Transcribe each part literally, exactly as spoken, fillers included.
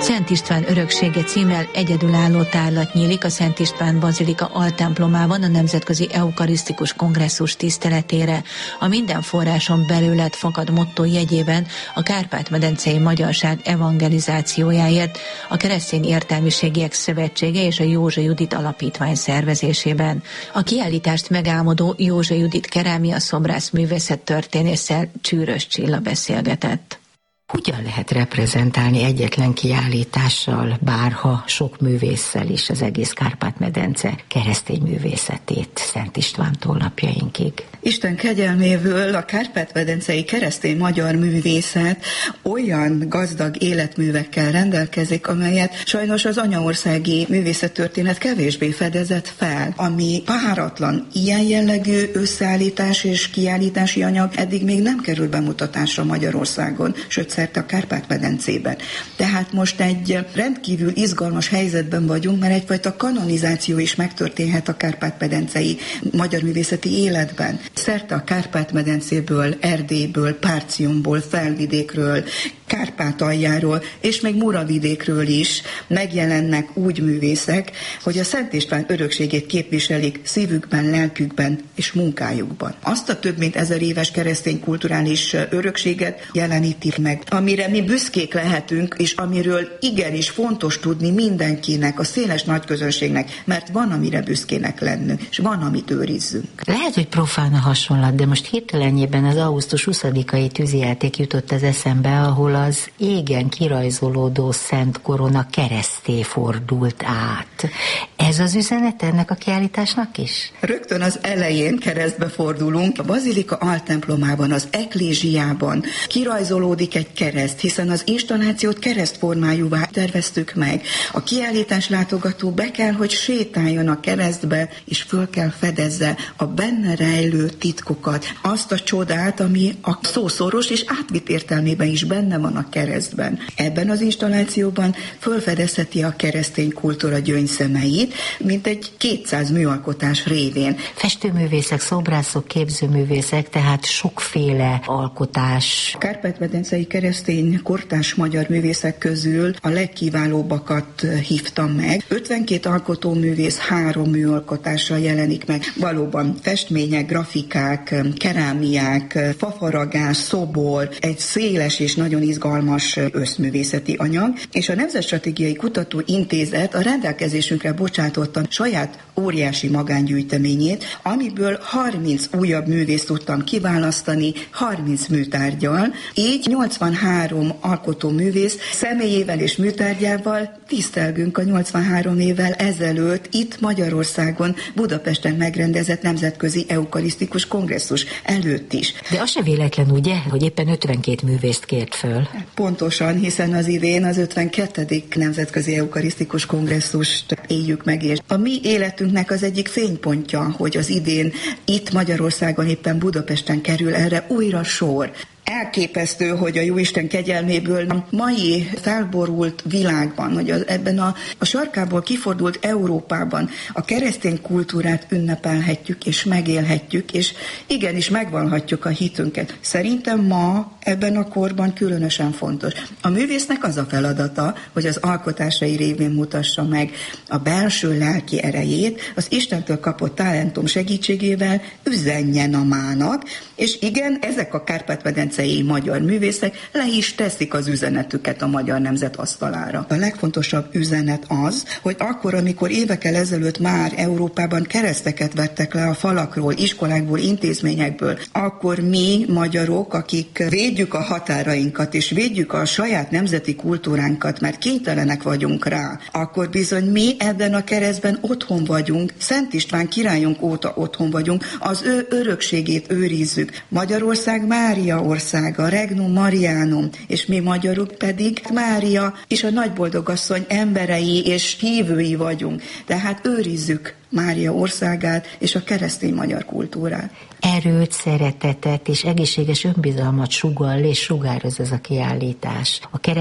Szent István öröksége címmel egyedülálló tárlat nyílik a Szent István Bazilika altemplomában a Nemzetközi Eukarisztikus Kongresszus tiszteletére. A minden forráson belőled fakad motto jegyében a Kárpát-medencei magyarság evangelizációjáért a Keresztény Értelmiségiek Szövetsége és a Józsa Judit Alapítvány szervezésében. A kiállítást megálmodó Józsa Judit kerámia szobrász művészet történésszel Csűrös Csilla beszélgetett. Hogyan lehet reprezentálni egyetlen kiállítással, bárha sok művésszel is az egész Kárpát-medence keresztény művészetét Szent Istvántól napjainkig? Isten kegyelméből a kárpát-medencei keresztény magyar művészet olyan gazdag életművekkel rendelkezik, amelyet sajnos az anyaországi művészettörténet kevésbé fedezett fel. Ami páratlan, ilyen jellegű összeállítás és kiállítási anyag eddig még nem kerül bemutatásra Magyarországon, sőt szerte a Kárpát-medencében. Tehát most egy rendkívül izgalmas helyzetben vagyunk, mert egyfajta kanonizáció is megtörténhet a Kárpát-medencei magyar művészeti életben. Szerte a Kárpát-medencéből, Erdélyből, Párciumból, Felvidékről, Kárpátaljáról és még Muravidékről is megjelennek úgy művészek, hogy a Szent István örökségét képviselik szívükben, lelkükben és munkájukban. Azt a több mint ezer éves keresztény kulturális örökséget jelenítik meg, amire mi büszkék lehetünk, és amiről igenis fontos tudni mindenkinek, a széles nagyközönségnek, mert van, amire büszkének lennünk, és van, amit őrizzünk. Lehet, hogy profán a hasonlat, de most hirtelenjében az augusztus huszadikai tűzijáték jutott az eszembe, ahol az égen kirajzolódó Szent Korona kereszté fordult át. Ez az üzenet ennek a kiállításnak is? Rögtön az elején keresztbe fordulunk. A Bazilika altemplomában, az eklézsiában kirajzolódik egy kereszt, hiszen az installációt keresztformájúvá terveztük meg. A kiállítás látogató be kell, hogy sétáljon a keresztbe, és föl kell fedezze a benne rejlő titkokat, azt a csodát, ami a szószoros és átvitt értelmében is benne van a keresztben. Ebben az installációban fölfedezheti a keresztény kultúra gyöngyszemeit, mint egy kétszáz műalkotás révén. Festőművészek, szobrászok, képzőművészek, tehát sokféle alkotás. Kárpát-medencei keresztény kortárs magyar művészek közül a legkiválóbbakat hívtam meg. ötvenkét alkotóművész három műalkotással jelenik meg. Valóban festmények, grafikák, kerámiák, fafaragás, szobor, egy széles és nagyon izgalmas összművészeti anyag, és a Nemzetstratégiai Kutatóintézet a rendelkezésünkre bocsátotta saját óriási magángyűjteményét, amiből harminc újabb művészt tudtam kiválasztani, harminc műtárgyal, így nyolcvanhárom alkotóművész személyével és műtárgyával tisztelgünk a nyolcvanhárom évvel ezelőtt itt Magyarországon, Budapesten megrendezett Nemzetközi Eukarisztikus Kongresszus előtt is. De az se véletlen, ugye, hogy éppen ötvenkét művészt kért föl? Pontosan, hiszen az idén az ötvenkettedik Nemzetközi Eukarisztikus Kongresszust éljük meg, és a mi életünknek az egyik fénypontja, hogy az idén itt Magyarországon, éppen Budapesten kerül erre újra sor. Elképesztő, hogy a Jóisten kegyelméből a mai felborult világban, hogy az, ebben a, a sarkából kifordult Európában a keresztény kultúrát ünnepelhetjük és megélhetjük, és igenis megvallhatjuk a hitünket. Szerintem ma ebben a korban különösen fontos. A művésznek az a feladata, hogy az alkotásai révén mutassa meg a belső lelki erejét, az Istentől kapott talentum segítségével üzenjen a mának, és igen, ezek a Kárpát-medencei magyar művészek le is teszik az üzenetüket a magyar nemzet asztalára. A legfontosabb üzenet az, hogy akkor, amikor évekkel ezelőtt már Európában kereszteket vettek le a falakról, iskolákból, intézményekből, akkor mi magyarok, akik védjük a határainkat és védjük a saját nemzeti kultúránkat, mert kénytelenek vagyunk rá, akkor bizony mi ebben a keresztben otthon vagyunk, Szent István királyunk óta otthon vagyunk, az ő örökségét őrizzük. Magyarország Mária országa, Regnum Marianum, és mi magyarok pedig Mária és a nagyboldogasszony emberei és hívői vagyunk. Tehát őrizzük Mária országát és a keresztény magyar kultúrát. Erőt, szeretetet és egészséges önbizalmat sugall és sugároz ez a kiállítás. A kereszt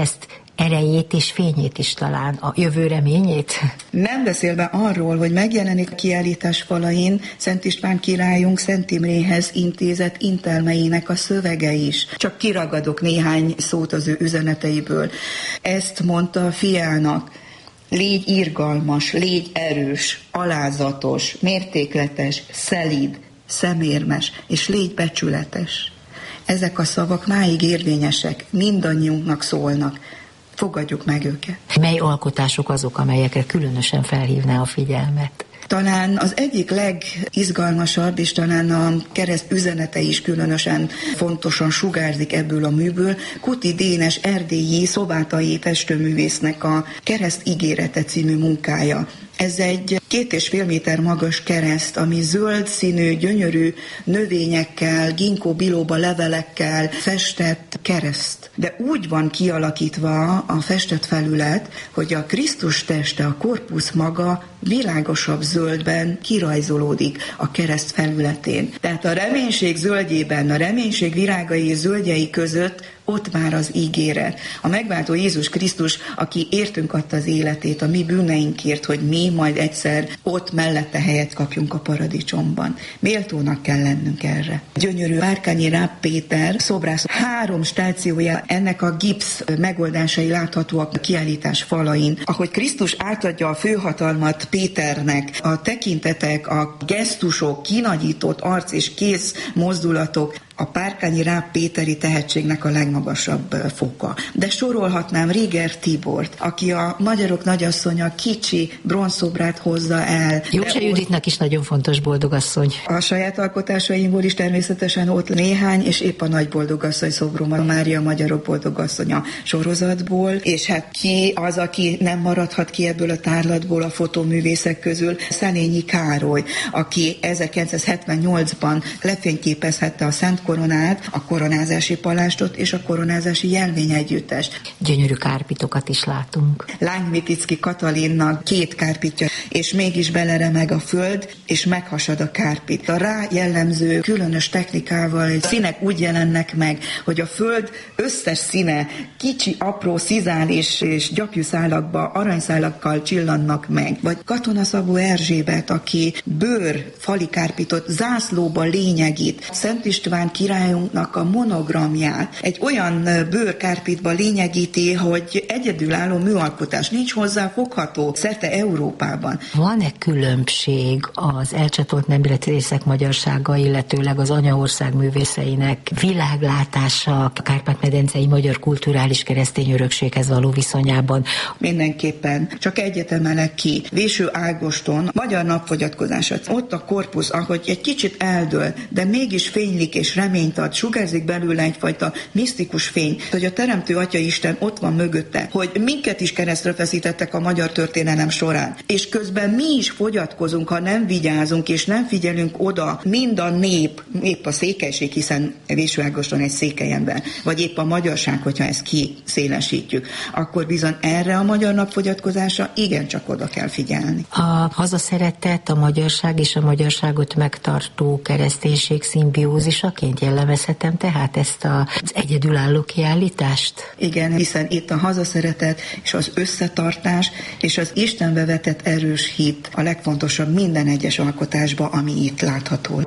erejét és fényét is talán, a jövő reményét? Nem beszélve arról, hogy megjelenik a kiállítás falain Szent István királyunk Szent Imréhez intézett intelmeinek a szövege is. Csak kiragadok néhány szót az ő üzeneteiből. Ezt mondta a fiának: légy irgalmas, légy erős, alázatos, mértékletes, szelíd, szemérmes, és légy becsületes. Ezek a szavak máig érvényesek, mindannyiunknak szólnak. Fogadjuk meg őket. Mely alkotások azok, amelyekre különösen felhívná a figyelmet? Talán az egyik legizgalmasabb, és talán a kereszt üzenete is különösen fontosan sugárzik ebből a műből, Kuti Dénes erdélyi szobátai festőművésznek a Kereszt ígérete című munkája. Ez egy két és fél méter magas kereszt, ami zöld színű, gyönyörű növényekkel, ginkgo biloba levelekkel festett kereszt. De úgy van kialakítva a festett felület, hogy a Krisztus teste, a korpusz maga világosabb zöldben kirajzolódik a kereszt felületén. Tehát a reménység zöldjében, a reménység virágai és zöldjei között ott már az ígéret. A megváltó Jézus Krisztus, aki értünk adta az életét a mi bűneinkért, hogy mi majd egyszer ott mellette helyet kapjunk a paradicsomban. Méltónak kell lennünk erre. Gyönyörű Várkányi Ráb Péter szobrász három stációja, ennek a gipsz megoldásai láthatóak a kiállítás falain. Ahogy Krisztus átadja a főhatalmat Péternek, a tekintetek, a gesztusok, kinagyított arc és kéz mozdulatok, a Párkányi Ráb Péteri tehetségnek a legmagasabb foka. De sorolhatnám Riger Tibort, aki a Magyarok nagyasszonya kicsi bronzszobrát hozza el. Józsa Juditnak is nagyon fontos boldogasszony. A saját alkotásaimból is természetesen ott néhány, és épp a nagy boldogasszony szobrom, a Mária Magyarok boldogasszonya sorozatból, és hát ki az, aki nem maradhat ki ebből a tárlatból a fotóművészek közül? Szenényi Károly, aki ezerkilencszázhetvennyolcban lefényképezhette a Szent Koronát, a koronázási palástot és a koronázási jelvényegyüttest. Gyönyörű kárpitokat is látunk. Lánymiticki Katalinnak két kárpitja, és mégis beleremeg a föld, és meghasad a kárpit. A rá jellemző különös technikával színek úgy jelennek meg, hogy a föld összes színe kicsi, apró szizál és, és gyapjuszálakba, aranyszálakkal csillannak meg. Vagy Katona Szabó Erzsébet, aki bőr fali kárpitot, zászlóba lényegít. Szent István királyunknak a monogramját egy olyan bőrkárpitba lényegíti, hogy egyedülálló műalkotás, nincs hozzá fogható szerte Európában. Van-e különbség az elcsatolt nemzetrészek magyarsága, illetőleg az anyaország művészeinek világlátása a Kárpát-medencei magyar kulturális keresztény örökséghez való viszonyában? Mindenképpen. Csak egyet emelek ki. Véső Ágoston, magyar napfogyatkozása. Ott a korpusz, ahogy egy kicsit eldől, de mégis fénylik és reményt ad, sugárzik belőle egyfajta misztikus fény, hogy a Teremtő Atya Isten ott van mögötte, hogy minket is keresztre feszítettek a magyar történelem során. És közben mi is fogyatkozunk, ha nem vigyázunk és nem figyelünk oda, mind a nép, épp a székelység, hiszen Véső Ágoston egy székely ember, vagy épp a magyarság, hogyha ezt kiszélesítjük, akkor bizony erre a magyar napfogyatkozása igencsak oda kell figyelni. A hazaszeretet, a magyarság és a magyarságot megtartó kereszténység szimbiózisaként jellemezhetem tehát ezt az egyedülálló kiállítást? Igen, hiszen itt a hazaszeretet és az összetartás és az Istenbe vetett erős hit a legfontosabb minden egyes alkotásban, ami itt látható.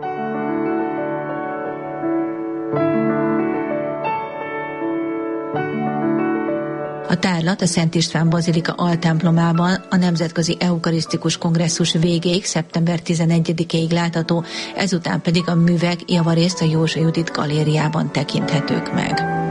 A tárlat a Szent István Bazilika altemplomában a Nemzetközi Eukarisztikus Kongresszus végéig, szeptember tizenegyedikéig látható, ezután pedig a művek javarészt a Józsa Judit galériában tekinthetők meg.